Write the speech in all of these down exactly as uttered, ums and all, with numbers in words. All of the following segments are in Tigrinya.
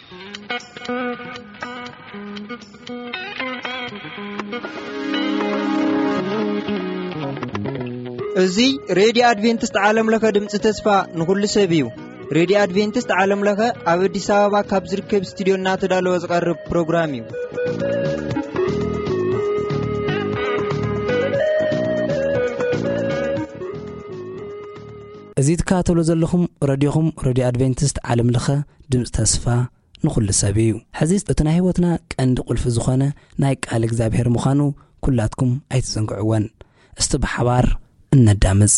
እዚህ ሬዲዮ አድቬንቲስት ዓለም ለከ ድምጽ ተስፋ ንኩሉ ሰብዩ ሬዲዮ አድቬንቲስት ዓለም ለከ ኣብ አዲስ አበባ ካብ ዝርከብ ስቱዲዮና ተዳለወ ዝቀርብ ፕሮግራም እዩ። እዚ ተካተሎ ዘለኹም ሬዲዮኹም ሬዲዮ አድቬንቲስት ዓለም ለከ ድምጽ ተስፋ ንኩሉ ሰብዩ። ሕዚ እትና ህይወትና ቀንዲ ቁልፍ ዝኾነ ናይ ቃል እግዚአብሔር ምዃኑ ኩላትኩም ኣይትዘንግዕወን። እስቲ በሓባር እነዳምጽ።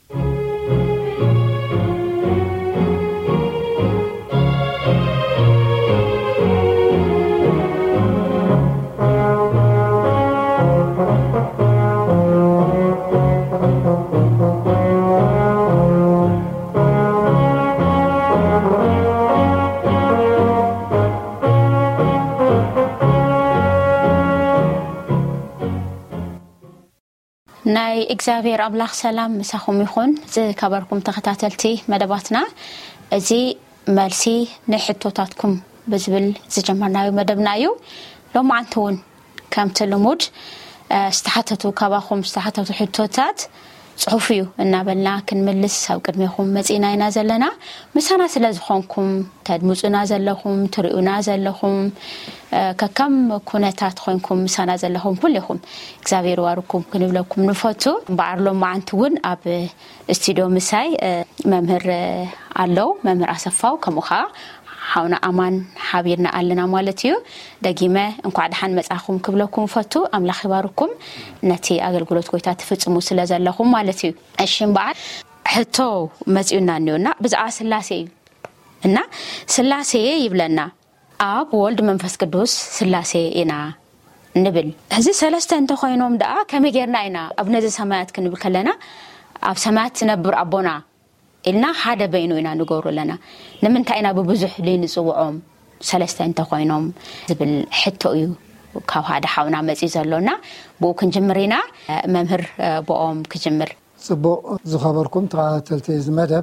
ናይ እግዚአብሔር አምላኽ ሰላም ምሳኹም ይኹን። ዝከበርኩም ተኸታተልቲ መደባትና እዚ መልሲ ንሕቶታትኩም ብዝብል ዝጀመርናዮ መደብና እዩ። ሎማዓንተውን ከም ተለሙድ ዝተሓተቱ ከባኹም ዝተሓተቱ ሕቶታት ጽሑፍዩ እናበልና ክንምልስ ኣብ ቅድሜኹም መጺና ኢና ዘለና። ምሳና ስለ ዝኾንኩም ተድምጹና ዘለኹም ትሪኡና ዘለኹም ከከም ኩነታት ኮይንኩም ምሳና ዘለኹም ኩልኹም እግዚአብሔር ዋርኩም ክንብለኩም ንፈቱ። ባዕሎም ማዓንተውን ኣብ ስቱዲዮ ምሳይ መምህር ኣለው መምህር ኣሰፋው ከምኡኻ ሓውና አማን ሓቢርና ኣለና ማለት እዩ። ደጊመ እንኳዕ ደሓን መጻኹም ክብለኩም ፈቱ። አምላኽ ይባርኩም ነቲ አገልግሎት ኮይታ ተፈጽሙ ስለ ዘለኹም ማለት እዩ። እሺም በዓል ሕቶ መጽኡና ነውና ብዛዓ ስላሴ እና ስላሴ ይብለና አብ ወልድ መንፈስ ቅዱስ ስላሴ ኢና ንብል። እዚ ሰለስተ እንተ ኮይኖም ደኣ ከመጌርና ኢና ኣብ ነዚ ሰማያት ክንብል ከለና ኣብ ሰማያት ነብር አቦና ኢልና ሓደ በይኑ ኢና ንገብሩ ለና ንምንታይ ኢና በብዙሕ ለንጽውዖም ሰለስተ እንተ ኮይኖም ዝብል ሕቶ እዩ ካብ ሓደ ሓውና መጽ ዘሎና ብኡ ክንጅምሪና መምህር ቦኦም ክጅምር። ጽቡቕ ዝኸበርኩም ተኸታተልቲ ዝመደብ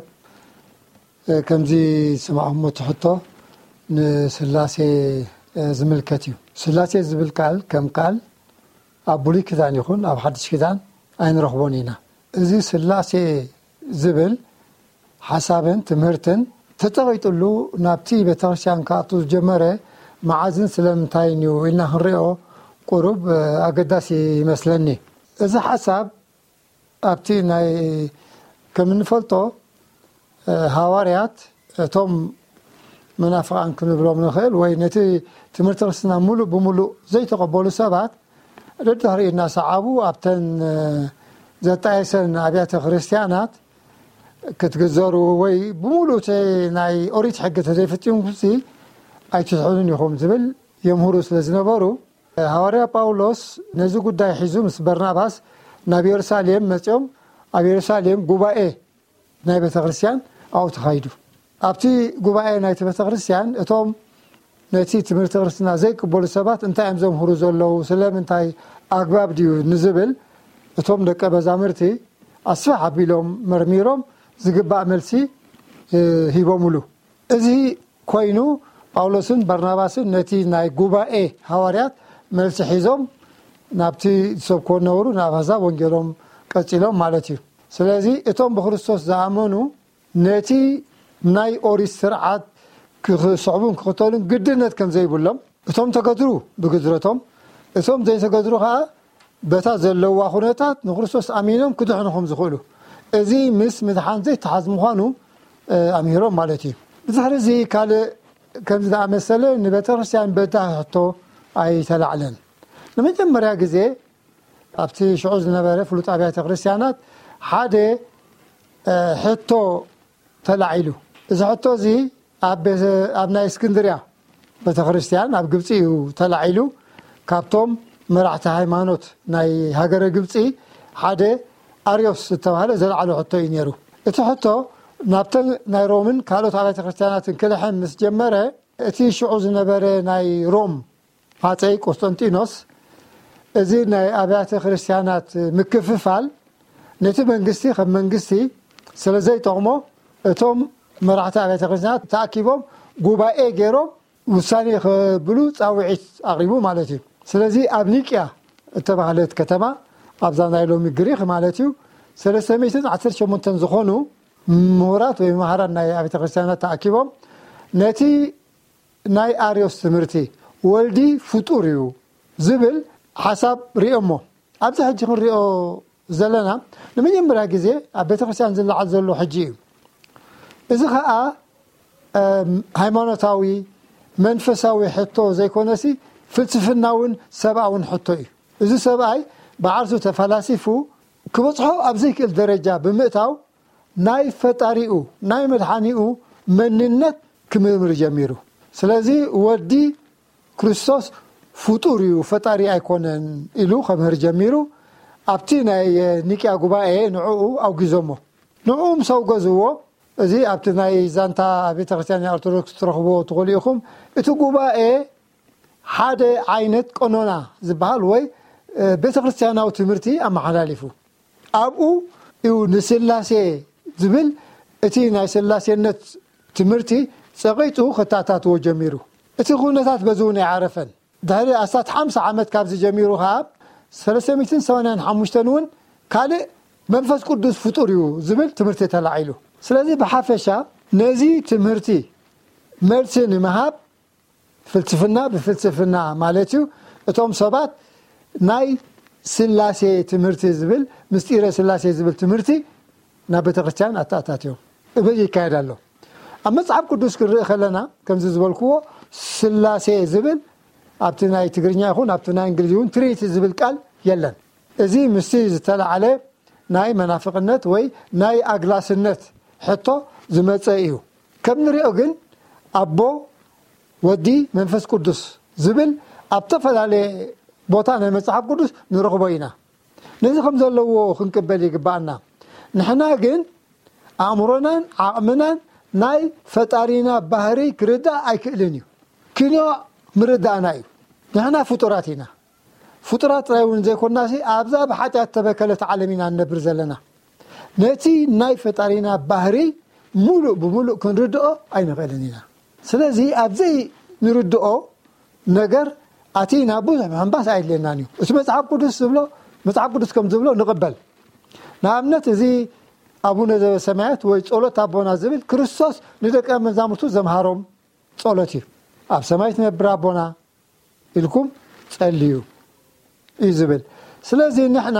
ከምዚ ስማዕሞ ትሕቶ ንስላሴ ዝምልከት እዩ። ስላሴ ዝብል ቃል ከም ቃል ኣብ ብሉይ ኪዳን ይኹን ኣብ ሓድሽ ኪዳን ኣይንረኽቦን ኢና። እዚ ስላሴ ዝብል ሓሳብን ትምህርትን ተጠቒጥሉ ናብቲ ቤተክርስቲያን ካኣቱ ዝጀመረ መዓዝን ስለምንታይ እዩ ኢልና ክንሪኦ ቁሩብ ኣገዳሲ ይመስለኒ። እዚ ሓሳብ ኣብቲ ናይ ከም እንፈልጦ ሃዋርያት እቶም መናፍቃን ክንብሎም ንኽእል ወይ ነቲ ትምህርቲ ክርስትና ሙሉእ ብሙሉእ ዘይተቐበሉ ሰባት ደድሕሪ እናሰዓቡ ኣብተን ዘጣየሰን ኣብያተ ክርስቲያናት ክትገዘሩ ወይ ብሙሉእ ናይ ኦሪት ሕጊ ተዘይፈጽሙ ኩሲ ኣይትሕሉን ኢኹም ዝብል የምህሩ ስለ ዝነበሩ ሃዋርያ ጳውሎስ ነዚ ጉዳይ ሒዙ ምስ በርናባስ ናብ ኢየሩሳሌም መጽኦም ኣብ ኢየሩሳሌም ጉባኤ ናይ ቤተ ክርስቲያን ኣው ተኻይዱ። ኣብቲ ጉባኤ ናይ ቤተ ክርስቲያን እቶም ነቲ ትምህርቲ ክርስትና ዘይቅበሉ ሰባት እንታይ እዮም ዘምህሩ ዘለዉ ስለምንታይ ኣግባብ ድዩ ንዝብል እቶም ደቀ መዛሙርቲ ኣስፋሕ ኣቢሎም መርሚሮም ዝግባእ መልሲ ሂቦሙሉ። እዚ ኮይኑ ጳውሎስን በርናባስን ነቲ ናይ ጉባኤ ሃዋርያት መልሲ ሒዞም ናብቲ ዝሰብክዎ ነበሩ ናብ ኣሕዛብ ወንጌሎም ቀጺሎም ማለት እዩ። ስለዚ እቶም ብክርስቶስ ዝኣመኑ ነቲ ናይ ኦሪት ስርዓት ክስዕቡን ክኽተሉን ግድነት ከም ዘይብሎም እቶም ተገድሩ ብግድረቶም እቶም ዘይተገድሩ ከዓ በታ ዘለዋ ኩነታት ንክርስቶስ ኣሚኖም ክድሕኑኹም ዝኽእሉ እዚ ምስ ምድሓን ዘይተሓዝ ምዃኑ ኣሚሮም ማለት እዩ። ብድሕሪ እዚ ካልእ ከምዚ ዝኣመሰለ ንቤተክርስቲያን በታ ሕቶ ኣይተላዕለን። ንመጀመርያ ግዜ ኣብቲ ሽዑ ዝነበረ ፍሉጥ ኣብያተ ክርስቲያናት ሓደ ሕቶ ተላዒሉ። እዚ ሕቶ እዚ ኣብ ናይ እስክንድርያ ቤተክርስቲያን ኣብ ግብፂ እዩ ተላዒሉ። ካብቶም መራሕቲ ሃይማኖት ናይ ሃገረ ግብፂ ሓደ ኣርዮስ ዝተባሃለ ዘለዓለ ሕቶ እዩ ነይሩ። እቲ ሕቶ ናብተን ናይ ሮምን ካልኦት ኣብያተ ክርስቲያናትን ክልሕም ምስ ጀመረ እቲ ሽዑ ዝነበረ ናይ ሮም ሃፀይ ቆስጠንጢኖስ እዚ ናይ ኣብያተ ክርስቲያናት ምክፍፋል ነቲ መንግስቲ ከም መንግስቲ ስለ ዘይጠቕሞ እቶም መራሕቲ ኣብያተ ክርስቲያናት ተኣኪቦም ጉባኤ ገይሮም ውሳኔ ብሉ ጻውዒት አቅሪቡ ማለት እዩ ስለዚህ ኣብ ኒቅያ እተባህለት ከተማ ኣብዛ ናይ ሎሚ ግሪክ ማለት እዩ ሰለስተ ሚእቲ ዓሰርተ ሸሞንተ ዝኾኑ ምሁራት ወይ ማህራን ናይ ቤተ ክርስቲያናት ተኣኪቦም ነቲ ናይ አርዮስ ትምህርቲ ወልዲ ፍጡር እዩ ዝብል ሓሳብ ሪኦሞ ኣብዚ ሕጂ ክንሪኦ ዘለና ንመጀመርያ ግዜ ኣብ ቤተ ክርስቲያን ዝለዓል ዘሎ ሕጂ እዩ እዚ ከዓ ሃይማኖታዊ መንፈሳዊ ሕቶ ዘይኮነሲ ፍልስፍናውን ሰብኣውን ሕቶ እዩ እዚ ሰብኣይ ብዓርሱ ተፈላሲፉ ክበፅሖ ኣብ ዘይክእል ደረጃ ብምእታው ናይ ፈጣሪኡ ናይ መድሓኒኡ መንነት ክምርምር ጀሚሩ ስለዚ ወዲ ክርስቶስ ፍጡር እዩ ፈጣሪ ኣይኮነን ኢሉ ከምህር ጀሚሩ ኣብቲ ናይ ኒቅያ ጉባኤ ንዕኡ ኣውጊዞሞ ንዕኡ ምሰው ገዝዎ እዚ ኣብቲ ናይ ዛንታ ቤተ ክርስቲያን ኦርቶዶክስ ትረኽቦ ትኽእሉ ኢኹም እቲ ጉባኤ ሓደ ዓይነት ቀኖና ዝበሃል ወይ ቤተ ክርስቲያናዊ ትምህርቲ ኣመሓላሊፉ ኣብኡ እዩ ንስላሴ ዝብል እቲ ናይ ስላሴነት ትምህርቲ ፀቂጡ ከታታትዎ ጀሚሩ እቲ ኩነታት በዝውን ይዓረፈን ዳህሪ ኣስታት ሓምሳ ዓመት ካብ ዝጀሚሩ ከዓ ሰለስተ ሚእቲ ሰማንያን ሓሙሽተ እውን ካልእ መንፈስ ቅዱስ ፍጡር እዩ ዝብል ትምህርቲ ተላዒሉ ስለዚ ብሓፈሻ ነዚ ትምህርቲ መልሲ ንምሃብ ፍልስፍና ብፍልስፍና ማለት እዩ እቶም ሰባት ናይ ስላሴ ትምህርቲ ዝብል ምስጢረ ስላሴ ዝብል ትምህርቲ ናብ ቤተ ክርስቲያን ኣታኣታትዮም እበይ ይካየድ ኣሎ ኣብ መጽሓፍ ቅዱስ ክርኢ ከለና ከምዚ ዝበልክዎ ስላሴ ዝብል ኣብቲ ናይ ትግርኛ ይኹን ኣብቲ ናይ እንግሊዝ ይኹን ትሪኒቲ ዝብል ቃል የለን እዚ ምስቲ ዝተለዓለ ናይ መናፍቅነት ወይ ናይ ኣግላስነት ሕቶ ዝመፀ እዩ ከም ንሪኦ ግን ኣቦ ወዲ መንፈስ ቅዱስ ዝብል ኣብ ተፈላለየ ቦታ ናይ መጽሓፍ ቅዱስ ንረኽቦ ኢና ነዚ ከም ዘለዎ ክንቅበል ይግባአና ንሕና ግን ኣእምሮናን ዓቕምናን ናይ ፈጣሪና ባህሪ ክርዳእ ኣይክእልን እዩ ክንዮ ምርዳእና እዩ ንሕና ፍጡራት ኢና ፍጡራት ጥራይ እውን ዘይኮናሲ ኣብዛ ብሓጢኣት ተበከለት ዓለም ኢና ንነብር ዘለና ነቲ ናይ ፈጣሪና ባህሪ ሙሉእ ብሙሉእ ክንርድኦ ኣይንኽእልን ኢና ስለዚ ኣብዘይ ንርድኦ ነገር ኣቲና ብዙሕ ምሕንባስ ኣይድልየናን እዩ እቲ መጽሓፍ ቅዱስ ዝብሎ መጽሓፍ ቅዱስ ከም ዝብሎ ንቕበል ንኣብነት እዚ ኣቡነ ዘበሰማያት ወይ ጸሎት ኣቦና ዝብል ክርስቶስ ንደቀ መዛሙርቱ ዘምሃሮም ጸሎት እዩ ኣብ ሰማይ ትነብር ኣቦና ኢልኩም ጸልዩ እዩ ዝብል ስለዚ ንሕና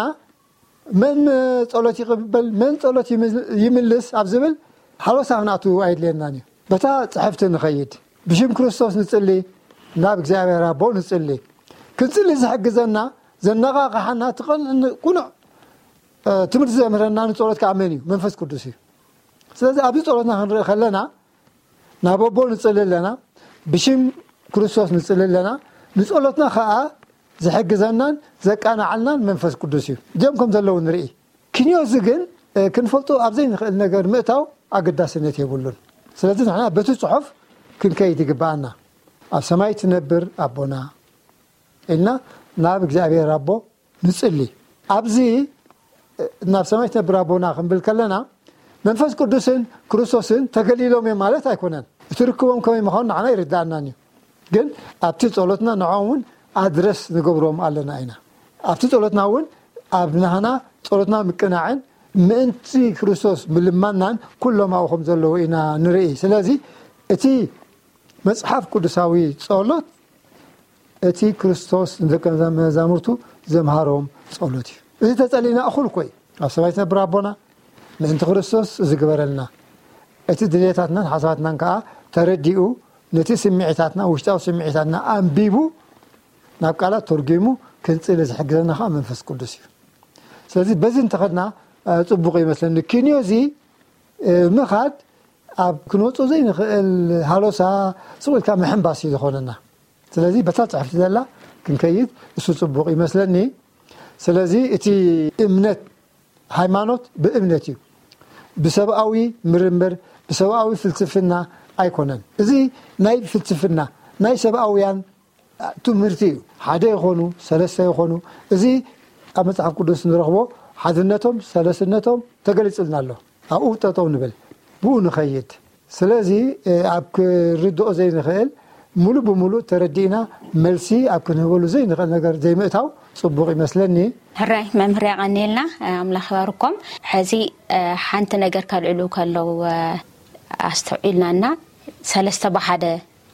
መን ጸሎት ይቕበል መን ጸሎት ይምልስ ኣብ ዝብል ሓሎሳ ክንኣቱ ኣይድልየናን እዩ በታ ፅሕፍቲ ንኸይድ ብሽም ክርስቶስ ንጽሊ ናብ እግዚአብሔር ኣቦ ንጽሊ ክንጽሊ ዝሕግዘና ዘነቓቕሓና ትቕኑዕ ትምህርቲ ዘምህረና ንጸሎት ከዓ መን እዩ መንፈስ ቅዱስ እዩ ስለዚ ኣብዚ ጸሎትና ክንርኢ ከለና ናብ ኣቦ ንጽሊ ኣለና ብሽም ክርስቶስ ንጽሊ ኣለና ንጸሎትና ከዓ ዝሕግዘናን ዘቃናዓልናን መንፈስ ቅዱስ እዩ እዚኦም ከም ዘለዉ ንርኢ ክንዮዚ ግን ክንፈልጦ ኣብዘይ ንኽእል ነገር ምእታው ኣገዳስነት የብሉን ስለዚ ንሕና በቲ ጽሑፍ ክንከይድ ይግባአና ኣብ ሰማይ ትነብር ኣቦና ኢልና ናብ እግዚአብሔር ኣቦ ንጽሊ ኣብዚ ናብ ሰማይ ትነብር ኣቦና ክንብል ከለና መንፈስ ቅዱስን ክርስቶስን ተገሊሎም እዮም ማለት ኣይኮነን እቲ ርክቦም ከመይ ምዃኑ ንዓና ይርዳእናን እዩ ግን ኣብቲ ጸሎትና ንዖም ኣድረስ ንገብሮም ኣለና ኢና ኣብቲ ጸሎትና እውን ኣብ ናህና ጸሎትና ምቅናዕን ምእንቲ ክርስቶስ ምልማናን ኩሎም ኣብኡ ከም ዘለዉ ኢና ንርኢ ስለዚ እቲ መጽሓፍ ቅዱሳዊ ጸሎት እቲ ክርስቶስ ንደቀ መዛሙርቱ ዘምሃሮም ጸሎት እዩ እዚ ተጸሊና እኹል ኮይ ኣብ ሰማይ ትነብር ኣቦና ምእንቲ ክርስቶስ ዝግበረልና እቲ ድሌታትናን ሓሳባትናን ከዓ ተረዲኡ ነቲ ስምዒታትና ውሽጣዊ ስምዒታትና ኣንቢቡ ናብ ቃላት ተርጊሙ ክንጽሊ ዝሕግዘና ከዓ መንፈስ ቅዱስ እዩ ስለዚ በዚ እንተኸድና ጽቡቕ ይመስለኒ ክንዮ እዚ ምኻድ ኣብ ክንወፆ ዘይንኽእል ሃሎሳ ስቑኢልካ ምሕንባስ እዩ ዝኾነና ስለዚ በታ ፅሕፍቲ ዘላ ክንከይድ እሱ ጽቡቕ ይመስለኒ ስለዚ እቲ እምነት ሃይማኖት ብእምነት እዩ ብሰብኣዊ ምርምር ብሰብኣዊ ፍልስፍና ኣይኮነን እዚ ናይ ፍልስፍና ናይ ሰብኣውያን ትምህርቲ እዩ ሓደ ይኾኑ ሰለስተ ይኾኑ እዚ ኣብ መጽሓፍ ቅዱስ ንረኽቦ ሓድነቶም ሰለስነቶም ተገሊጽልና ኣሎ ኣብኡ ጠጠው ንብል ብኡ ንኸይድ ስለዚ ኣብ ክርድኦ ዘይንኽእል ሙሉ بملو تردينا ملسي أكون هو زي نقدر زي ما تاو صبغ يمثلني هراي ممري عنيلنا أملاخ باركم هذه حنت نجار كالعلو كلو أستوعبنا لنا ثلاثة بحدة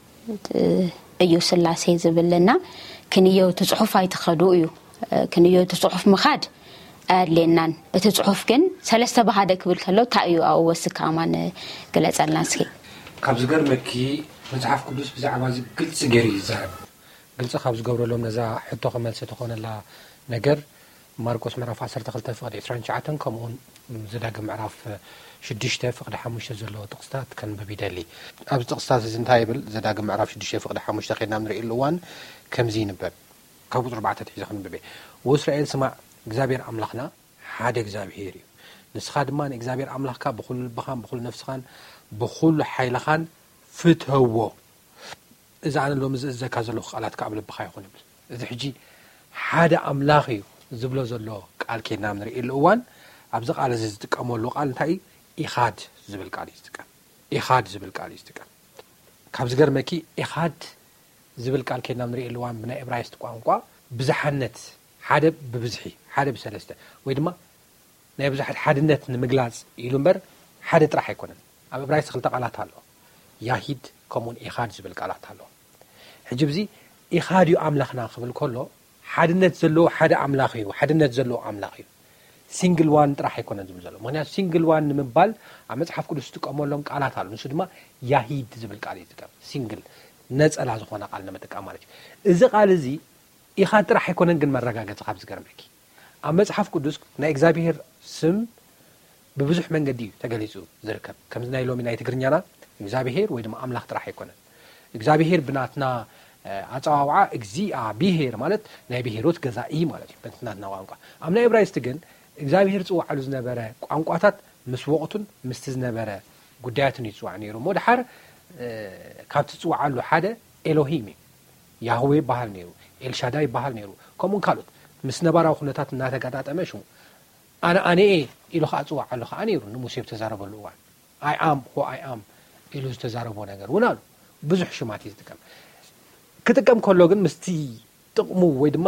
أيو سلاسي زبلنا كنيو تصحف هاي تخدويو كنيو تصحف مخاد لنا تصحف كن ثلاثة بحدة قبل كلو تأيو أو وسك أمان قلت الناسي كابز قرمكي مصحف قدوس بزعما قلت سجري زعما قلت خابز قبر لهم نزا حطو خمال ستخون لا نجر ماركوس معرف عشرة خلطة فقد عشرين شعاتن كمون زداق معرف شديشته فقد حموشته زلو تقصتات كان ببيدالي أبز تقصتات زنتايبل زداق معرف شديشته فقد حموشته خينا من رئي اللوان كم زين باب كابوز ربعة تحيزخن ببي وإسرائيل سمع إجزابير أملاخنا حاد إجزابيري نسخاد مان إجزابير أملاخك بخل البخان بخل نفسخان بخل حيلخان فتهو إذا أنا لو مز إذا كازلو خالات قبل البخاي خوني إذا حجي حدا أملاخي زبلو زلو قال كينا من رئي اللوان أبزق على زيزتك أمول قال انتاي إخاد زبل قال يستكا إخاد زبل قال يستكا كابز قرمكي إخاد زبل قال كينا من رئي اللوان بنا إبرايست قوانقوا بزحنت حدا ببزحي حدا بسلسته ويدما نا بزحت حدنت نمغلاص يلومبر حدا طرح يكونن أب إبرايست خلطة قالات هالو ياهيد كمون إخاد زبل قالات هالو حجبزي إخاد يو أملاخنا قبل كله حدنت زلو حدا أملاخيو حدنت زلو أملاخيو سينجل وان راح يكون زبل زلو معناها سينجل وان مبال عم مصحف قدوس تقاملهم قالات هالو نسو دما ياهيد زبل قال يتقام سينجل نصلا زخونه قال نمتقام مالك إذا قال زي إخاد راح يكون ግን መረጋገጽ ካብዝ ገርመኪ ኣብ መጽሐፍ ቅዱስ ናይ እግዚአብሔር ስም በብዙሕ መንገዲ ተገሊጹ ዝርከብ ከም ናይ ሎሚ ናይ ትግርኛና እግዚአብሔር ወይ ድማ ኣምላኽ ጥራሕ ይኮነን እግዚአብሔር ብናትና ኣጻዋውዓ እግዚአብሔር ማለት ናይ ብሔሮት ገዛኢ ማለት እዩ በእንትናትና ቋንቋ ኣብ ናይ ዕብራይስጥ ግን እግዚአብሔር ጽዋዕሉ ዝነበረ ቋንቋታት ምስ ወቕቱን ምስ ዝነበረ ጉዳያትን ይጽዋዕ ነይሩ ሞድሓር ካብቲ ጽዋዕሉ ሓደ ኤሎሂም ያህዌ ባህል ነይሩ ኤልሻዳይ ባህል ነይሩ ከምኡን ካልኦት ምስ ነባራዊ ኩነታት እናተጋጣጠመ ሽሙ ኣነ ኣነ ኢሉ ኸጽዋዕ ኣሎ ኸ ነይሩ ንሙሴ ተዛረበሉ ዋን አይ አም ሆ አይ አም ኢሉ ተዛረቦ ነገር ወናሉ ብዙሕ ሽማት ይዝጥቀም ክጥቀም ከሎ ግን ምስቲ ጥቅሙ ወይ ድማ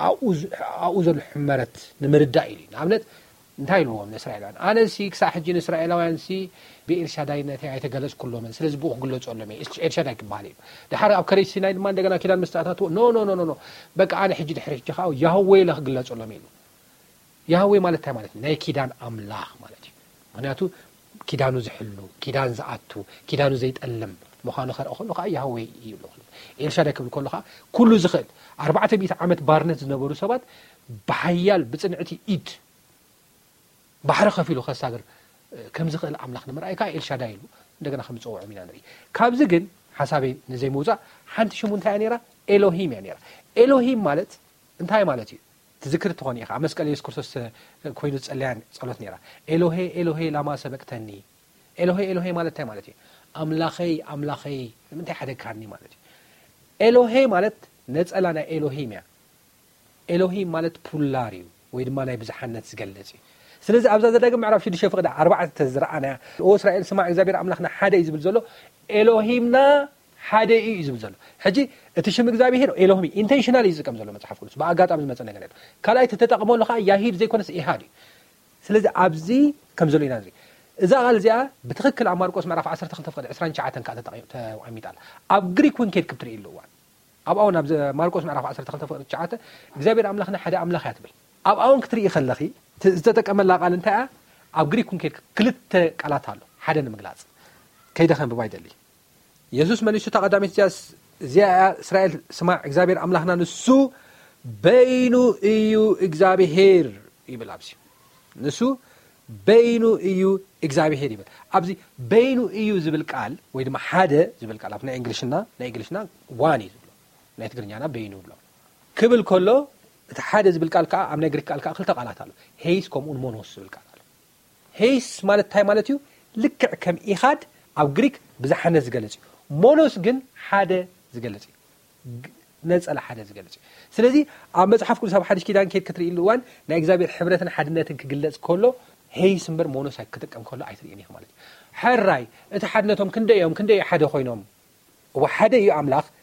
ኣኡ ዘሎ ሕመረት ንምርዳእ ኢሉ ንኣብነት እንታይ ኢሉዎም ንእስራኤላውያን ኣነ ሲ ክሳብ ሕጂ ንእስራኤላውያን ሲ ብኤልሻዳይነት ኣይተገለጽ ኩሎም ስለዚ ብኡ ክግለጾሎም ኤልሻዳይ ክበሃል እዩ ድሓር ኣብ ከሪሲ ናይ ድማ እንደገና ኪዳን መስጣታት ኖ ኖ ኖ ኖ በቃ ኣነ ሕጂ ድሕሪ ሕጂ ኸ ያህዌ ለክግለጾሎም ኢሉ ያህዌ ማለት እንታይ ማለት ናይ ኪዳን ኣምላኽ ማለት እዩ ምክንያቱ ኪዳኑ ዝሕሉ ኪዳን ዝኣቱ ኪዳኑ ዘይጠልም ምዃኑ ኸርኢ ከሎ ኸ ያህዌ ይብሉ ኤልሻዳይ ክብል ከሎ ኸ ኩሉ ዝኽእል ኣርባዕተ ሚእቲ ዓመት ባርነት ዝነበሩ ሰባት ብሓያል ብጽንዕቲ ኢድ ባሕሪ ከፊሉ ከሳገር ከም ዝኽእል ኣምላኽ ንምርኣይካ ኤልሻዳይ ኢሉ እንደገና ከም ዝጽውዑ ኢና ንርኢ ካብዚ ግን ሓሳበይ ንዘይ ምውፃእ ሓንቲ ሽሙ እንታይ ነይራ ኤሎሂም እያ ነይራ ኤሎሂም ማለት እንታይ ማለት እዩ ትዝክር ትኾን ኢኻ ኣብ መስቀል ኢየሱስ ክርስቶስ ኮይኑ ዝጸለያን ጸሎት ነይራ ኤሎሄ ኤሎሄ ላማ ሰበቅተኒ ኤሎሄ ኤሎሄ ማለት እንታይ ማለት እዩ ኣምላኸይ ኣምላኸይ ንምንታይ ሓደግካኒ ማለት እዩ ኤሎሄ ማለት ነጸላ ናይ ኤሎሂም እያ ኤሎሂም ማለት ፑላር እዩ ወይ ድማ ናይ ብዝሓነት ዝገልጽ እዩ ስለዚ ኣብዛ ዘዳግም ምዕራፍ ሽዱሽተ ፍቅዲ ኣርባዕተ ዝረኣና ኦ እስራኤል ስማዕ እግዚአብሔር ኣምላኽና ሓደ እዩ ዝብል ዘሎ ኤሎሂምና ሓደ እዩ ዝብል ዘሎ ሕጂ እቲ ሽም እግዚአብሔር ኤሎሂም ኢንቴንሽናል እዩ ዝጥቀም ዘሎ መጽሓፍ ቅዱስ ብኣጋጣሚ ዝመጸ ነገር እዩ ካልኣይ ተተጠቅመሉ ኸ ያሂድ ዘይኮነስ ኢሃድ እዩ ስለዚ ኣብዚ ከም ዘሎ ኢና ንርኢ እዛ ቃል እዚኣ ብትክክል ኣብ ማርቆስ ምዕራፍ ዓሰርተ ክልተ ፍቅዲ عشرين ሸዓተ ከዓ ተቐሚጣላ ኣብ ግሪክ እውን ከይድ ክትርኢ ኣለዋ ኣብ ኣውን ኣብ ማርቆስ ምዕራፍ ዓሰርተ ክልተ ፍቅዲ ሸዓተ እግዚአብሔር ኣምላኽና ሓደ ኣምላኽ እያ ትብል ኣብ ኣውን ክትርኢ ከለኺ ዝተጠቀመላ ቃል እንታይ ኣብ ግሪክ እውን ከይድ ክልተ ቃላት ኣሎ ሓደ ንምግላጽ ከይደኸን ብባይደሊ ኢየሱስ መልሱ ተቀዳሚት እዚኣ እስራኤል ስማዕ እግዚአብሔር ኣምላኽና ንሱ በይኑ እዩ እግዚአብሔር ይብል ኣብዚ ንሱ በይኑ እዩ እግዚአብሔር ይብል ኣብዚ በይኑ እዩ ዝብል ቃል ወይ ድማ ሓደ ዝብል ቃል ኣብ ናይ እንግሊሽና ናይ እንግሊሽና ዋን እዩ ዝብሎ ናይ ትግርኛና በይኑ ብሎ ክብል ከሎ እቲ ሓደ ዝብል ቃል ከዓ ኣብ ናይ ግሪክ ቃል ከዓ ክልተ ቃላት ኣሎ ሄይስ ከምኡን ሞኖስ ዝብል ቃል ኣሎ ሄይስ ማለት እንታይ ማለት እዩ ልክዕ ከም ኢኻድ ኣብ ግሪክ ብዝሓነት ዝገልጽ እዩ ሞኖስ ግን ሓደ ዝገልጽ እዩ ነጸላ ሓደ ዝገልጽ እዩ ስለዚ ኣብ መጽሓፍ ቅዱስ ኣብ ሓድሽ ኪዳን ከይድ ክትርኢ እዋን ናይ እግዚአብሔር ሕብረትን ሓድነትን ክግለጽ ከሎ ሄይስ እምበር ሞኖስ ክጥቀም ከሎ ኣይትርእን ማለት እዩ ሕራይ እቲ ሓድነቶም ክንደዮም ክንደይ ሓደ ኮይኖም ወሓደ እዩ ኣምላኽ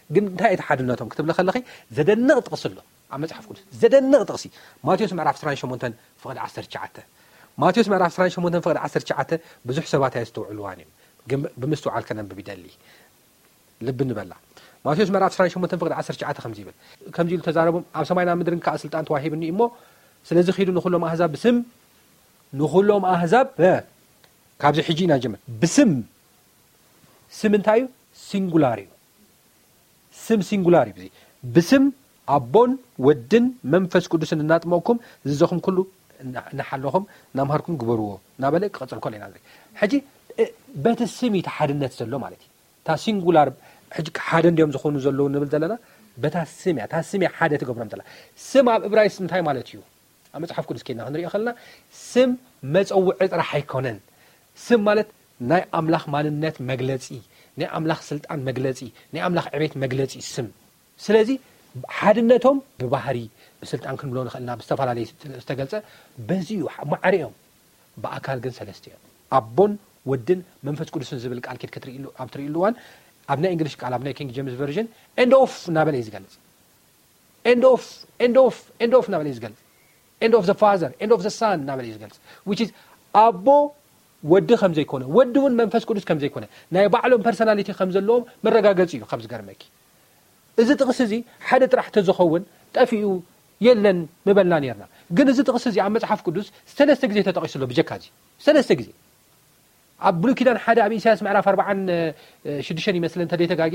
ግን እንታይ የተሓድነቶም ክትብል ከለኺ ዘደንቕ ጥቕሲ ኣሎ ኣብ መጽሓፍ ቅዱስ ዘደንቕ ጥቕሲ ማቴዎስ ምዕራፍ عشرة وثمانية ፍቕዲ عشرة وتسعة ማቴዎስ ምዕራፍ عشرة وثمانية ፍቕዲ عشرة وتسعة ብዙሕ ሰባት ኣይስተውዕልዋን እዮም ግን ብምስትውዓል ከነንብብ ይደሊ ልብ ንበላ ማቴዎስ ምዕራፍ عشرة وثمانية ፍቕዲ عشرة وتسعة ከምዚ ይብል ከምዚ ኢሉ ተዛረቦም ኣብ ሰማይና ምድርን ከዓ ስልጣን ተዋሂብኒ እሞ ስለዚ ኺዱ ንኹሎም ኣሕዛብ ብስም ንኹሎም ኣሕዛብ ካብዚ ሕጂ ኢና ጀመር ብስም ስም እንታይ እዩ ሲንጉላር እዩ ስም ሲንጉላር እዩ ብስም ኣቦን ወድን መንፈስ ቅዱስን እናጥመኩም ዝዘኹም ኩሉ እናሓለኹም ናምሃርኩም ግበርዎ ናበለ ክቐጽል ኮለ ኢና ንርኢ ሕጂ በቲ ስም የተሓድነት ዘሎ ማለት እዩ ታ ሲንጉላር ሕጂ ሓደ እንዲኦም ዝኾኑ ዘለዉ ንብል ዘለና በታ ስም እያ ታ ስም እያ ሓደ ትገብሮም ዘላ ስም ኣብ ዕብራይስ እንታይ ማለት እዩ ኣብ መጽሓፍ ቅዱስ ከይድና ክንሪኦ ከለና ስም መፀውዒ ጥራሕ ኣይኮነን ስም ማለት ናይ ኣምላኽ ማንነት መግለጺ ናይ ኣምላኽ ስልጣን መግለጺ ናይ ኣምላኽ ዕቤት መግለጺ ስም ስለዚ ሓድነቶም ብባህሪ ብስልጣን ክንብሎ ንኽእልና ብዝተፈላለየ ዝተገልጸ በዚዩ ማዕሪኦም ብኣካል ግን ሰለስተ እዮም ኣቦን ወድን መንፈስ ቅዱስን ዝብል ቃል ኬድ ክትርእሉ ኣብ ትርእሉ እዋን ኣብ ናይ እንግሊሽ ቃል ኣብ ናይ ኪንግ ጄምስ ቨርዥን ኤንድ ኦፍ እናበለ እዩ ዝገልጽ ኤንድ ኦፍ ኤንድ ኦፍ ኤንድ ኦፍ እናበለ እዩ ዝገልጽ ኤንድ ኦፍ ዘ ፋዘር ኤንድ ኦፍ ዘ ሳን እናበለ እዩ ዝገልጽ which is ኣቦ ወዲ ከም ዘይኮነ ወዲ እውን መንፈስ ቅዱስ ከም ዘይኮነ ናይ ባዕሎም ፐርሰናሊቲ ከም ዘለዎም መረጋገጽ እዩ ካብ ዝገርመኪ እዚ ጥቕስ እዚ ሓደ ጥራሕ ተዝኸውን ጠፊኡ የለን ምበልና ነርና ግን እዚ ጥቕስ እዚ ኣብ መጽሓፍ ቅዱስ ሰለስተ ግዜ ተጠቒሱሎ ብጀካዚ ሰለስተ ግዜ ኣብ ብሉይ ኪዳን ሓደ ኣብ ኢሳይያስ ምዕራፍ أربعة وستة ይመስል እንተደይተጋጌ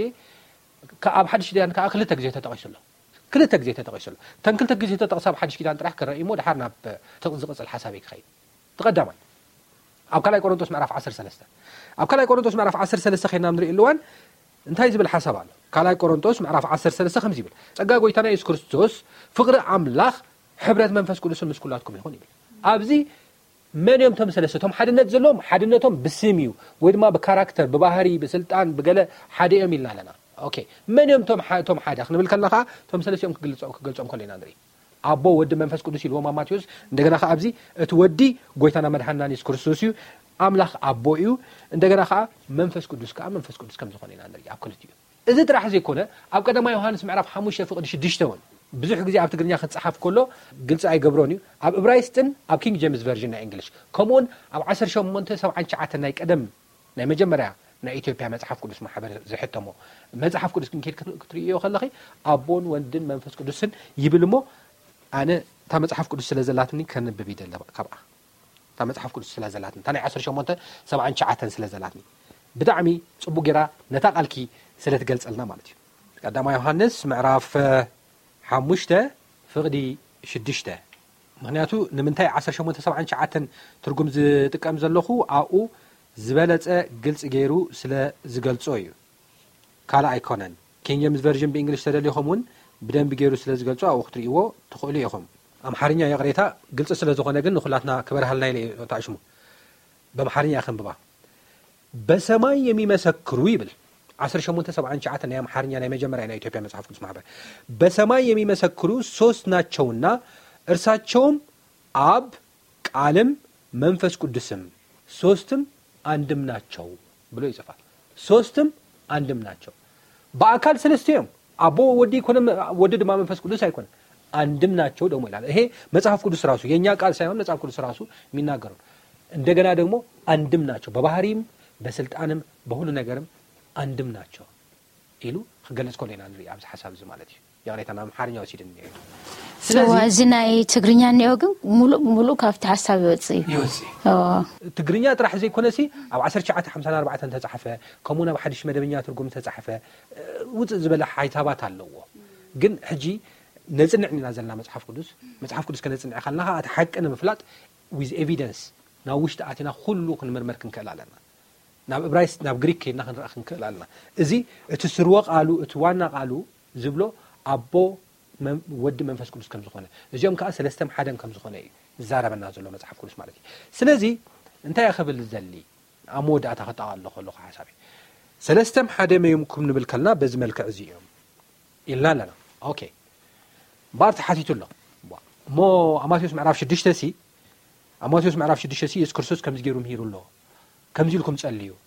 ኣብ ሓድሽ ኪዳን ከዓ ክልተ ግዜ ተጠቒሱሎ ክልተ ግዜ ተጠቒሱሎ ተን ክልተ ግዜ ተጠቕሳ ኣብ ሓድሽ ኪዳን ጥራሕ ክረኢሞ ድሓር ናብ ዝቕጽል ሓሳበይ ክኸይድ ተቐዳማይ ኣብ ካልኣይ ቆሮንቶስ ምዕራፍ عشرة وثلاثة ኣብ ካልኣይ ቆሮንቶስ ምዕራፍ عشرة وثلاثة ኸይና ንርኢ ልዋን እንታይ ዝብል ሓሳብ ኣሎ ካልኣይ ቆሮንቶስ ምዕራፍ عشرة وثلاثة ከምዚ ይብል ጸጋ ጎይታና ኢየሱስ ክርስቶስ ፍቕሪ ኣምላኽ ሕብረት መንፈስ ቅዱስን ምስ ኩላትኩም ይኹን ይብል ኣብዚ መን እዮም ቶም ሰለስተ ቶም ሓድነት ዘለዎም ሓድነቶም ብስም እዩ ወይ ድማ ብካራክተር ብባህሪ ብስልጣን ብገለ ሓደ እዮም ኢልና ኣለና ኦኬ መን እዮም ቶም ቶም ሓደ ክንብል ከለና ከዓ ቶም ሰለስተ ክገልጾም ክገልጾም ከለና ንርኢ ኣቦ ወዲ መንፈስ ቅዱስ ኢልዎም ኣብ ማቴዎስ እንደገና ከዓ ኣብዚ እቲ ወዲ ጎይታና መድሓኒትና ኢየሱስ ክርስቶስ እዩ ኣምላኽ ኣቦ እዩ እንደገና ከዓ መንፈስ ቅዱስ ከዓ መንፈስ ቅዱስ ከም ዝኾነ ኢና ንርኢ ኣብ ክልቲኡ እዚ ጥራሕ ዘይኮነ ኣብ ቀዳማይ ዮሃንስ ምዕራፍ خمسة ፍቕዲ شدة እውን ብዙሕ ግዜ ኣብ ትግርኛ ክትጽሓፍ ከሎ ግልጽ ኣይገብሮን እዩ ኣብ ዕብራይስጥን ኣብ ኪንግ ጄምስ ቨርዥን ናይ እንግሊሽ ከምኡውን ኣብ عشرة وثمانية سبعة وتسعين ናይ ቀደም ናይ መጀመርያ ናይ ኢትዮጵያ መጽሓፍ ቅዱስ ማሕበር ዝሕተሞ መጽሓፍ ቅዱስ ክንከድ ክትርእዮ ከለኺ ኣቦን ወድን መንፈስ ቅዱስን ይብል እሞ ኣነ ታ መጽሓፍ ቅዱስ ስለ ዘላትኒ ከንብብ ይደለ ካብኣ ታ መጽሓፍ ቅዱስ ስለ ዘላትኒ ታ ናይ عشرة وثمانية سبعة وتسعين ስለ ዘላትኒ ብጣዕሚ ጽቡቕ ጌራ ነታ ቃልኪ ስለ ትገልጸልና ማለት እዩ ቀዳማይ ዮሃንስ ምዕራፍ خمسة ፍቕዲ شدة ምክንያቱ ንምንታይ عشرة وثمانية سبعة وتسعين ትርጉም ዝጥቀም ዘለኹ ኣብኡ ዝበለጸ ግልጽ ገይሩ ስለ ዝገልጾ እዩ ካላ ኣይኮነን ኪንግ ጄምስ ቨርዥን ብእንግሊሽ ተደሊኹም እውን ብደንቢ ገይሩ ስለ ዝገልጾ ኣብኡ ክትርእይዎ ትኽእሉ ኢኹም ኣምሓርኛ የቕሬታ ግልጽ ስለ ዝኾነ ግን ንኹላትና ክበርሃልና ኢለ ታሽሙ በአምሓርኛ ክንብባ በሰማይ የሚመሰክሩ ይብል عشرة وثمانية سبعة وتسعين ናይ አምሓርኛ ናይ መጀመሪያ ናይ ኢትዮጵያ መጽሐፍ ቅዱስ ማህበር በሰማይ የሚመሰክሩ ሶስት ናቸውና እርሳቸውም አብ ቃልም መንፈስ ቅዱስም ሶስትም አንድም ናቸው ብሎ ይጽፋል ሶስትም አንድም ናቸው በአካል ሰለስቲም አቦ ወዲ ኮነ ወዲ ድማ መንፈስ ቅዱስ አይኮን አንድም ናቸው ደግሞ ይላል ይሄ መጽሐፍ ቅዱስ ራሱ የኛ ቃል ሳይሆን መጽሐፍ ቅዱስ ራሱ የሚናገረው እንደገና ደግሞ አንድም ናቸው በባህሪም በስልጣንም በሁሉ ነገርም አንድም ናቸው ኢሉ ከገለጽ ኮሌና እንሪ አብዝ ሐሳብ ዝ ማለት እዩ ያሬታና አምሓርኛው ሲድን ነው ስለዚህ ናይ ትግርኛ ነው ግን ሙሉ ሙሉ ካፍቲ ሐሳብ ይወጽ ይወጽ ትግርኛ ጥራሕ ዘይኮነሲ ኣብ عشرة وتسعين خمسة وأربعين ተጻፈ ከሙና በሐዲሽ መደበኛ ትርጉም ተጻፈ ውጽ ዝበለ ሓይታባት ኣለዎ ግን ሕጂ ነጽንዕና ዘለና መጽሐፍ ቅዱስ መጽሐፍ ቅዱስ ከነጽንዕ ካልና አት ሐቅን ምፍላጥ with evidence ናው ውሽጥ አቲና ሁሉ ክንመርመር ክንከላለና ናብ ዕብራይስ ናብ ግሪክ ከይና ክንረአ ክንከላለና እዚ እቲ ስርወ ቃሉ እቲ ዋና ቃሉ ዝብሎ አቦ ወዲ መንፈስ ቅዱስ ከም ዝኾነ እዚኦም ከዓ ሰለስተም ሓደም ከም ዝኾነ ዛረበና ዘሎ መጽሐፍ ቅዱስ ማለት እዩ ስለዚህ እንታይ ያኸብል ዘሊ አሞዳታ ተጣዋለ ከሎ ሐሳቢ ሰለስተም ሓደም ይምኩም ንብል ከልና በዚ መልክዕ እዚ እዮም ኢላና ኦኬ ባርት ሓቲቱሎ ሞ አማቴዎስ ምዕራፍ شدة ሲ አማቴዎስ ምዕራፍ شدة ሲ ኢየሱስ ክርስቶስ ከም ዝገሩ ምሂሩሎ ከምዚ ኢልኩም ጸልዩ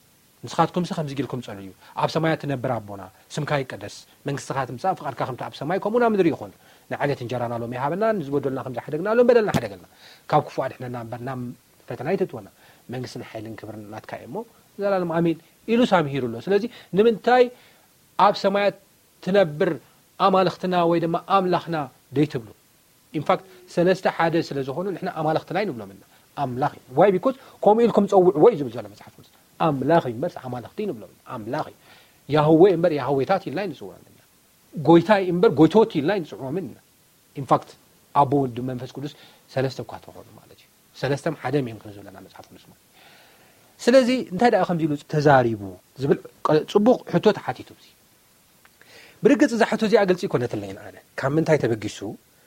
ንስኻትኩም ስኸም ዝግልኩም ጸልዩ ኣብ ሰማያት ትነብር ኣቦና ስምካ ይቀደስ መንግስትኻ ትምጻእ ፍቃድካ ከምቲ ኣብ ሰማይ ከምኡና ምድሪ ይኹን ንዓለት እንጀራና ሎም ይሃበና ንዝበደልና ከም ዝሓደግና ሎም በደልና ሓደገልና ካብ ክፉ ኣድሕነና እምበርና ፈተና ይትትወና መንግስትን ሓይልን ክብርን ናትካ እሞ ዘላለም ኣሜን ኢሉ ሳምሂሩሎ ስለዚ ንምንታይ ኣብ ሰማያት ትነብር ኣማልኽትና ወይ ድማ ኣምላኽና ደይትብሉ ኢንፋክት ሰለስተ ሓደ ስለ ዝኾኑ ንሕና ኣማልኽትና ይንብሎምና ኣምላኽ ዋይ ቢኮዝ ከምኡ ኢልኩም ፀውዕዎ እዩ ዝብል ዘሎ መፅሓፍ ቅዱስ ኣምላኽ እምበር ኣማልኽቲ ይንብሎም ኣምላኽ ያህዌ እምበር ያህዌታት ኢልና ንፅውዖም ጎይታ እምበር ጎይቶት ኢልና ንፅውዖም ኢንፋክት ኣቦ ወልድ መንፈስ ቅዱስ ሰለስተ እኳ ተኾኑ ማለት እዩ ሰለስተ ሓደ እዮም ክንዝብለና መፅሓፍ ቅዱስ ማለት ስለዚ እንታይ ደኣ ከምዚ ኢሉ ተዛሪቡ ዝብል ፅቡቕ ሕቶ ተሓቲቱ እዚ ብርግፅ እዚ ሕቶ እዚኣ ግልፂ ይኮነትለይን ኣነ ካብ ምንታይ ተበጊሱ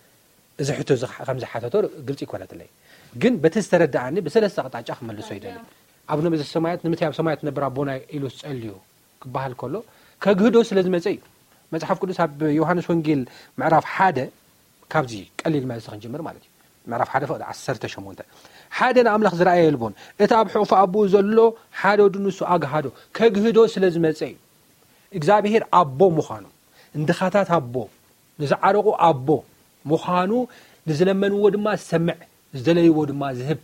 እዚ ሕቶ ከምዚ ሓተቶ ግልፂ ይኮነትለይ ግን በቲ ዝተረዳእኒ ብሰለስተ ኣቕጣጫ ክመልሶ ይደሊ ኣብ ነብዚ ሰማያት ንምንታይ ኣብ ሰማያት ነብር ኣቦና ኢሉ ጸልዩ ክበሃል ከሎ ከግህዶ ስለ ዝመፀ እዩ መጽሓፍ ቅዱስ ኣብ ዮሃንስ ወንጌል ምዕራፍ ሓደ ካብዚ ቀሊል መልሲ ክንጅምር ማለት እዩ ምዕራፍ ሓደ ፍቅዲ ዓሰርተ ሸሞንተ ሓደ ንኣምላኽ ዝረኣየ የልቦን እቲ ኣብ ሕቑፉ ኣቦኡ ዘሎ ሓደ ወዱ ንሱ ኣግሃዶ ከግህዶ ስለ ዝመፀ እዩ እግዚኣብሔር ኣቦ ምዃኑ እንድኻታት ኣቦ ንዝዓረቑ ኣቦ ምዃኑ ንዝለመንዎ ድማ ዝሰምዕ ዝደለይዎ ድማ ዝህብ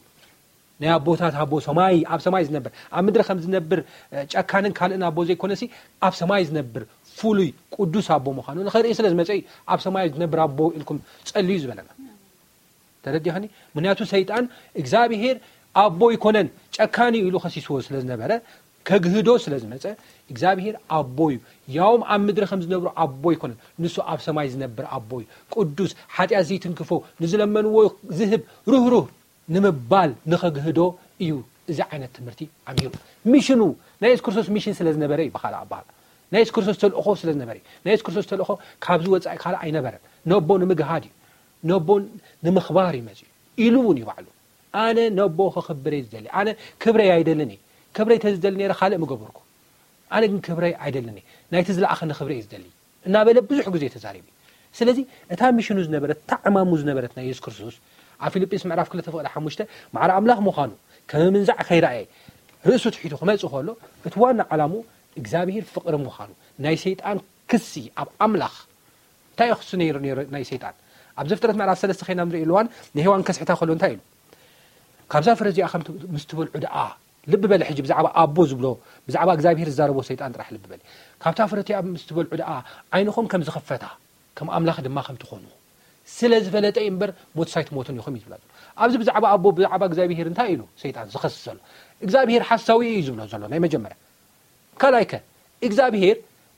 ናይ ኣቦታት ኣቦ ሰማይ ኣብ ሰማይ ዝነብር ኣብ ምድሪ ከም ዝነብር ጨካንን ካልእን ኣቦ ዘይኮነሲ ኣብ ሰማይ ዝነብር ፍሉይ ቅዱስ ኣቦ ምዃኑ ንኽርኢ ስለ ዝመፀ ኣብ ሰማይ ዝነብር ኣቦ ኢልኩም ጸልዩ ዝበለና ተረዲኸኒ ምክንያቱ ሰይጣን እግዚኣብሔር ኣቦ ይኮነን ጨካኒ ኢሉ ኸሲስዎ ስለ ዝነበረ ከግህዶ ስለ ዝመፀ እግዚኣብሔር ኣቦ እዩ ያውም ኣብ ምድሪ ከም ዝነብሩ ኣቦ ይኮነን ንሱ ኣብ ሰማይ ዝነብር ኣቦ እዩ ቅዱስ ሓጢኣት ዘይትንክፎ ንዝለመንዎ ዝህብ ሩህሩህ ንምባል ንኸግህዶ እዩ እዚ ዓይነት ትምህርቲ ኣሚሩ ሚሽኑ ናይ ኢየሱስ ክርስቶስ ሚሽን ስለ ዝነበረ እዩ በኻል ኣባል ናይ ኢየሱስ ክርስቶስ ተልእኾ ስለ ዝነበረ እዩ ናይ ኢየሱስ ክርስቶስ ተልእኾ ካብዚ ወፃኢ ካልእ ኣይነበረን ነቦ ንምግሃድ እዩ ነቦ ንምኽባር እዩ መፅኡ ኢሉ እውን እዩ ባዕሉ ኣነ ነቦ ክኽብረ ዝደሊ ኣነ ክብረይ ኣይደልን እየ ክብረይ ተዝደሊ ነይረ ካልእ ምገበርኩ ኣነ ግን ክብረይ ኣይደልን እየ ናይቲ ዝለኣኸ ንኽብረ እዩ ዝደሊ እናበለ ብዙሕ ግዜ ተዛሪቡ ስለዚ እታ ሚሽኑ ዝነበረት እታ ዕማሙ ዝነበረት ናይ ኢየሱስ ክርስቶስ ኣብ ፊልጵስ ምዕራፍ ክልተ ፍቅዲ ሓሙሽተ ማዕረ ኣምላኽ ምዃኑ ከም ምንዛዕ ከይረኣየ ርእሱ ትሒቱ ክመፅእ ከሎ እቲ ዋና ዓላሙ እግዚኣብሔር ፍቕሪ ምዃኑ ናይ ሰይጣን ክሲ ኣብ ኣምላኽ እንታይ ክሱ ነይሩ ናይ ሰይጣን ኣብ ዘፍጥረት ምዕራፍ ሰለስተ ኸይና ንሪኢ ኣለዋን ንሄዋን ከስሕታ ከሎ እንታይ ኢሉ ካብዛ ፍረ እዚኣ ከም ምስትበልዑ ደኣ ልቢ በለ ሕጂ ብዛዕባ ኣቦ ዝብሎ ብዛዕባ እግዚኣብሔር ዝዛረቦ ሰይጣን ጥራሕ ልቢ በለ ካብታ ፍረ እቲኣ ምስትበልዑ ደኣ ዓይንኹም ከም ዝኸፈታ ከም ኣምላኽ ድማ ከም ትኾኑ ስለ ዝፈለጠ እምበር ሞት ሳይትሞቱን ኢኹም እዩ ዝብላ ኣብዚ ብዛዕባ ኣቦ ብዛዕባ እግዚኣብሔር እንታይ ኢሉ ሰይጣን ዝኸስስ ዘሎ እግዚኣብሔር ሓሳዊ እዩ ዝብሎ ዘሎ ናይ መጀመርያ ካልኣይከ እግዚኣብሔር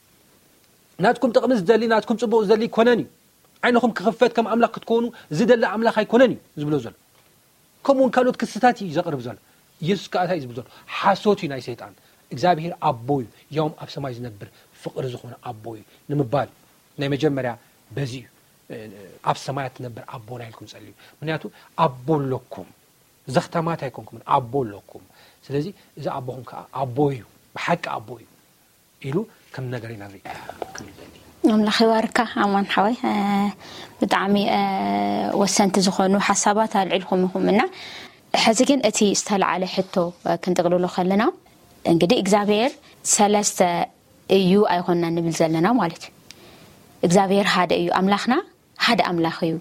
ናትኩም ጥቕሚ ዝደሊ ናትኩም ፅቡቕ ዝደሊ ይኮነን እዩ ዓይንኹም ክኽፈት ከም ኣምላኽ ክትኮኑ ዝደሊ ኣምላኽ ኣይኮነን እዩ ዝብሎ ዘሎ ከምኡውን ካልኦት ክስታት እዩ ዘቕርብ ዘሎ ኢየሱስ ከኣታይ እዩ ዝብል ዘሎ ሓሶት እዩ ናይ ሰይጣን እግዚኣብሔር ኣቦ እዩ ያውም ኣብ ሰማይ ዝነብር ፍቕሪ ዝኾነ ኣቦ እዩ ንምባል ናይ መጀመርያ በዚ እዩ ኣብ ሰማያት ትነብር ኣቦና ኢልኩም ጸልዩ ምክንያቱ ኣቦ ኣለኩም ዘኽተማት ኣይኮንኩምን ኣቦ ኣለኩም ስለዚ እዚ ኣቦኹም ከዓ ኣቦ እዩ ብሓቂ ኣቦ እዩ ኢሉ ከም ነገር ኢና ንሪኢ ኣምላኽ ይባርካ ኣማን ሓወይ ብጣዕሚ ወሰንቲ ዝኾኑ ሓሳባት ኣልዒልኩም ኢኹምና ሕዚ ግን እቲ ዝተለዓለ ሕቶ ክንጥቕልሎ ከለና እንግዲህ እግዚኣብሔር ሰለስተ እዩ ኣይኮንና ንብል ዘለና ማለት እዩ እግዚኣብሔር ሓደ እዩ ኣምላኽና ሓደ ኣምላኽ እዩ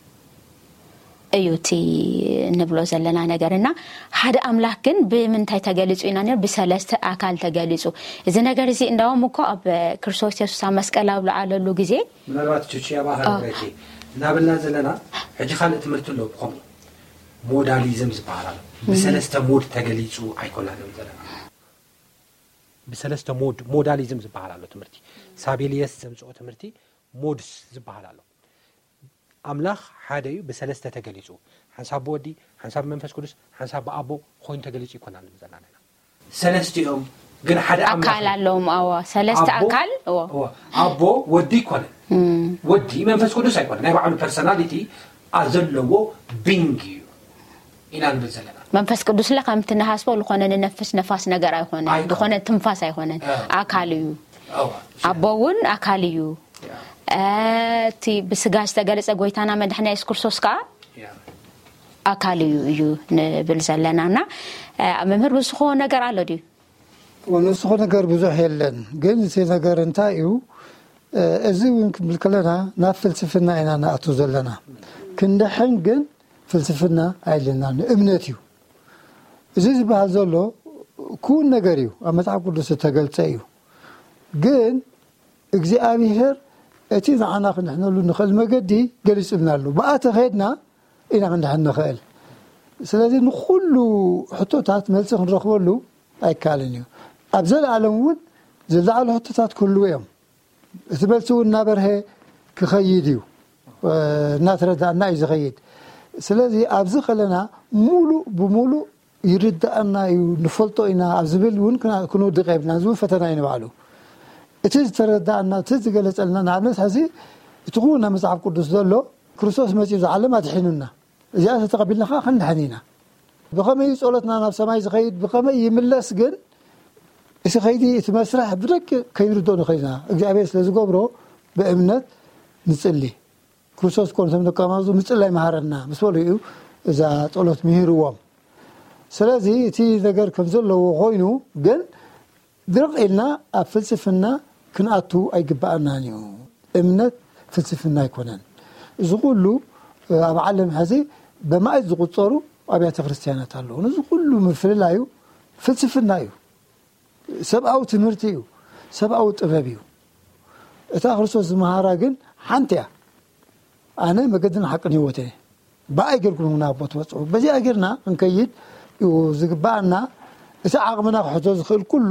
እዩ እቲ ንብሎ ዘለና ነገርና ሓደ ኣምላኽ ግን ብምንታይ ተገሊጹ ኢና ነር ብሰለስተ ኣካል ተገሊጹ እዚ ነገር እዚ እንዳውም እኮ ኣብ ክርስቶስ ኢየሱስ ኣብ መስቀል ኣብ ልዓለሉ ግዜ ምናልባት ቹቺያ ባህርበቲ እናብልና ዘለና ሕጂ ካልእ ትምህርቲ ኣሎ ከምኡ ሞዳሊዝም ዝበሃል ኣሎ ብሰለስተ ሞድ ተገሊጹ ኣይኮናንም ዘለና ብሰለስተ ሞድ ሞዳሊዝም ዝበሃል ኣሎ ትምህርቲ ሳቤልየስ ዘምጽኦ ትምህርቲ ሞድስ ዝበሃል ኣሎ ኣምላኽ ሓደ እዩ ብሰለስተ ተገሊጹ ሓንሳብ ብወዲ ሓንሳብ መንፈስ ቅዱስ ሓንሳብ ብኣቦ ኮይኑ ተገሊጹ ይኮናል ዘለና ሰለስቲኦም ግን ሓደ ኣካል ኣለዎም ኣዋ ሰለስተ ኣካል ኣቦ ወዲ ይኮነ ወዲ መንፈስ ቅዱስ ኣይኮነ ናይ ባዕሉ ፐርሶናሊቲ ኣለዎ ቢንግ እዩ ኢና ንብል ዘለና መንፈስ ቅዱስ ለ ከምቲ ንሃስቦ ዝኾነ ንነፍስ ነፋስ ነገር ኣይኮነን ዝኾነ ትንፋስ ኣይኮነን ኣካል እዩ ኣቦ እውን ኣካል እዩ እቲ ብስጋ ዝተገለጸ ጎይታና መድሕና ኢየሱስ ክርስቶስ ከዓ ኣካል እዩ እዩ ንብል ዘለናና ኣብ መምህር ብዝኾነ ነገር ኣሎ ድዩ ونسخ ነገር ብዙሕ የለን ግን እዚ ነገር እንታይ እዩ እዚ እውን ክብል ከለና ናብ ፍልስፍና ኢና ናእቱ ዘለና ክንደሕን ግን ፍልስፍና አይለናን እምነት እዩ እዚ ዝበሃል ዘሎ ኩን ነገር እዩ ኣብ መጽሓፍ ቅዱስ ተገልጸ እዩ ግን እግዚአብሔር እቲ ንዓና ክንሕነሉ ንኽእል መገዲ ገሊጽልናሉ በኣተ ኸይድና ኢና ክንድሕን ንኽእል ስለዚ ንኹሉ ሕቶታት መልሲ ክንረኽበሉ ኣይከኣልን እዩ ኣብ ዘለዓለም እውን ዝለዓሉ ሕቶታት ኩሉ እዮም እቲ መልሲ እውን እናበርሀ ክኸይድ እዩ እናተረዳእና እዩ ዝኸይድ ስለዚ ኣብዚ ኸለና ሙሉእ ብሙሉእ ይርዳእና እዩ ንፈልጦ ኢና ኣብ ዝብል እውን ክንውድቕ የብልና ዝውን ፈተና እዩ ንባዕሉ እቲ ዝተረዳእና እቲ ዝገለጸልና ንኣብነት ሕዚ እቲ ኹን ኣብ መጽሓፍ ቅዱስ ዘሎ ክርስቶስ መጺኡ ዝዓለም ኣድሒኑና እዚኣ ተቐቢልና ኸ ክንድሕን ኢና ብኸመይ ጸሎትና ናብ ሰማይ ዝኸይድ ብኸመይ ይምለስ ግን እቲ ኸይዲ እቲ መስርሕ ብደቂ ከይንርድኦ ንኽእል ኢና እግዚኣብሔር ስለ ዝገብሮ ብእምነት ንጽሊ ክርስቶስ ኮን ሰም ደቀማዙ ምጽላይ መሃረና ምስ በሉ እዩ እዛ ጸሎት ምሂርዎም ስለዚ እቲ ነገር ከም ዘለዎ ኾይኑ ግን ድርቕ ኢልና ኣብ ፍልስፍና ክንኣቱ ኣይግባአናን እዩ እምነት ፍልስፍና ኣይኮነን እዚ ኩሉ ኣብ ዓለም ሕዚ ብማእት ዝቁፀሩ ኣብያተ ክርስቲያናት ኣለዉ እዚ ኩሉ ምፍልላዩ ፍልስፍና እዩ ሰብኣዊ ትምህርቲ እዩ ሰብኣዊ ጥበብ እዩ እታ ክርስቶስ ዝመሃራ ግን ሓንቲ እያ ኣነ መገድን ሓቅን ህይወት እየ ብኣይ ጌርኩም ናብ ቦት ወፅሑ በዚኣ ጌርና ክንከይድ እዩ ዝግባአና እቲ ዓቕምና ክሕቶ ዝኽእል ኩሉ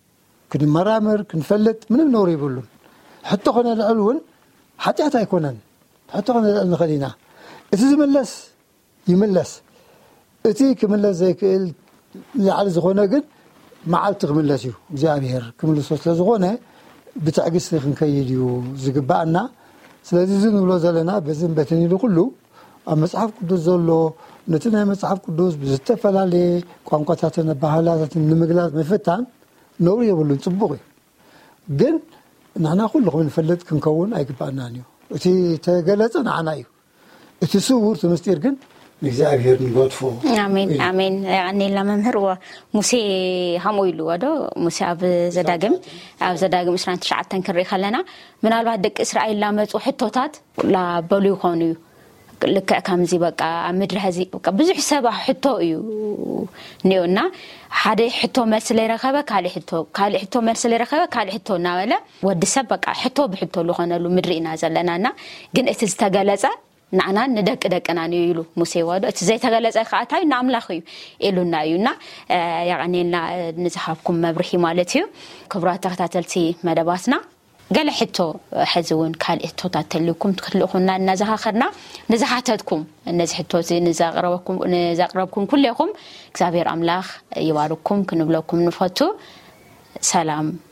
ክንመራመር ክንፈልጥ ምንም ነውሪ ይብሉን ሕቶ ክነልዕል እውን ሓጢኣት ኣይኮነን ሕቶ ክነልዕል ንኽእል ኢና እቲ ዝምለስ ይምለስ እቲ ክምለስ ዘይክእል ላዕሊ ዝኾነ ግን መዓልቲ ክምለስ እዩ እግዚኣብሔር ክምልሶ ስለ ዝኾነ ብትዕግስቲ ክንከይድ እዩ ዝግባአና ስለዚ እዚ ንብሎ ዘለና በዝን በትን ኢሉ ኩሉ ኣብ መጽሓፍ ቅዱስ ዘሎ ነቲ ናይ መጽሓፍ ቅዱስ ብዝተፈላለየ ቋንቋታትን ባህላታትን ንምግላጽ ምፍታን ነውሪ የብሉን ጽቡቕ እዩ ግን ንሕና ኩሉ ክንፈልጥ ክንከውን ኣይግባአናን እዩ እቲ ተገለጸ ንዓና እዩ እቲ ስውር እቲ ምስጢር ግን ንእግዚአብሔር ንጎድፎ አሜን አሜን ያኔላ መምህር ሙሴ ሃሞ ኢሉ ወዶ ሙሴ ኣብ ዘዳግም ኣብ ዘዳግም عشرين تسعة ክርኢ ከለና ምናልባት ደቂ እስራኤል ላመጹ ሕቶታት ላበሉ ይኾኑ እዩ ልክ ከምዚ በቃ ኣብ ምድሪ ሕዚ በቃ ብዙሕ ሰብ ሕቶ እዩ ነውና ሓደ ሕቶ መልስ ለይረኸበ ካሊ ሕቶ ካሊ ሕቶ መልስ ለይረኸበ ካሊ ሕቶ ናበለ ወዲ ሰብ በቃ ሕቶ ብሕቶ ልኾነሉ ምድሪ ኢና ዘለናና ግን እቲ ዝተገለጸ ንዓና ንደቂ ደቅና ነው ይሉ ሙሴ ወዶ እቲ ዘይተገለጸ ኸኣታይ ንኣምላኽ እዩ ኢሉና እዩና ያዕኒና ንዝሓብኩም መብርሂ ማለት እዩ ክብራት ተኸታተልቲ መደባትና ገለ ሕቶ ሕዝውን ካልእ ሕቶታት ተልኩም ትክልኹና እናዘኻኸርና ንዝሓተትኩም እነዚህ ሕቶት ንዛቅረብኩም ንዛቅረብኩም ኩልኩም እግዚአብሔር አምላኽ ይባርኩም ክንብለኩም ንፈቱ ሰላም